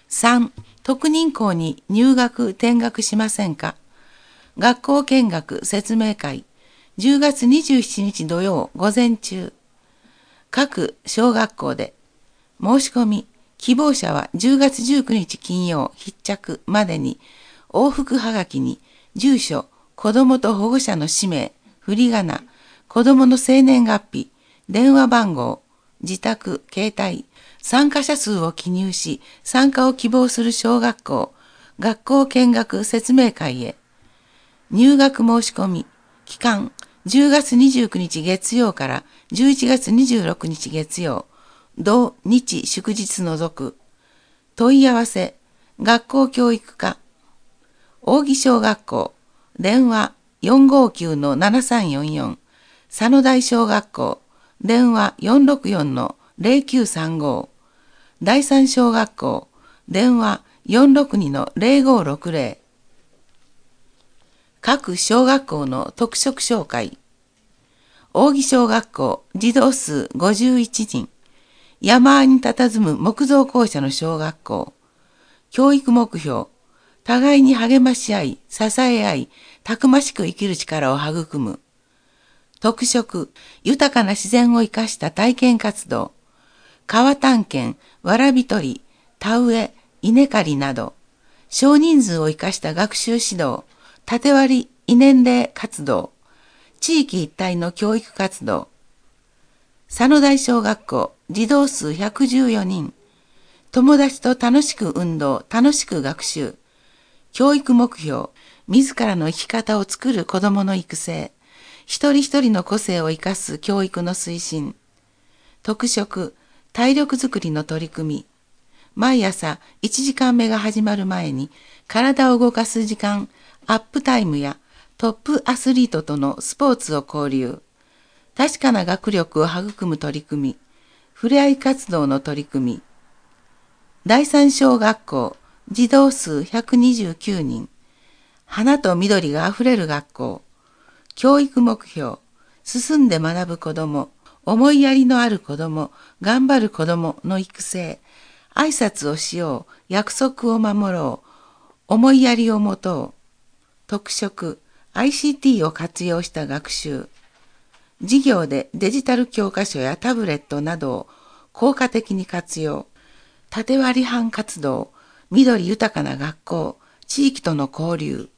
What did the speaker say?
3、特任校に入学・転学しませんか。学校見学説明会、10月27日土曜午前中。各小学校で。申し込み、希望者は10月19日金曜必着までに、往復はがきに、住所、子どもと保護者の氏名、振り仮名、子どもの生年月日、電話番号、自宅、携帯、参加者数を記入し、参加を希望する小学校、学校見学説明会へ。入学申し込み、期間、10月29日月曜から11月26日月曜、同日祝日除く。問い合わせ、学校教育課、扇小学校、電話459-7344、佐野台小学校、電話464-0935、第三小学校、電話462-0560。各小学校の特色紹介。扇小学校、児童数51人。山あいに佇む木造校舎の小学校。教育目標。互いに励まし合い、支え合い、たくましく生きる力を育む。特色。豊かな自然を生かした体験活動。川探検、わらび取り、田植え、稲刈りなど。少人数を生かした学習指導。縦割り、異年齢活動。地域一体の教育活動。佐野台小学校、児童数114人。友達と楽しく運動、楽しく学習。教育目標、自らの生き方を作る子どもの育成。一人一人の個性を生かす教育の推進。特色、体力づくりの取り組み。毎朝1時間目が始まる前に、体を動かす時間、アップタイムやトップアスリートとのスポーツを交流。確かな学力を育む取り組み。ふれあい活動の取り組み。第三小学校、児童数129人。花と緑があふれる学校。教育目標。進んで学ぶ子ども。思いやりのある子ども。頑張る子どもの育成。挨拶をしよう。約束を守ろう。思いやりを持とう。特色。ICT を活用した学習。授業でデジタル教科書やタブレットなどを効果的に活用。縦割り班活動。緑豊かな学校。地域との交流。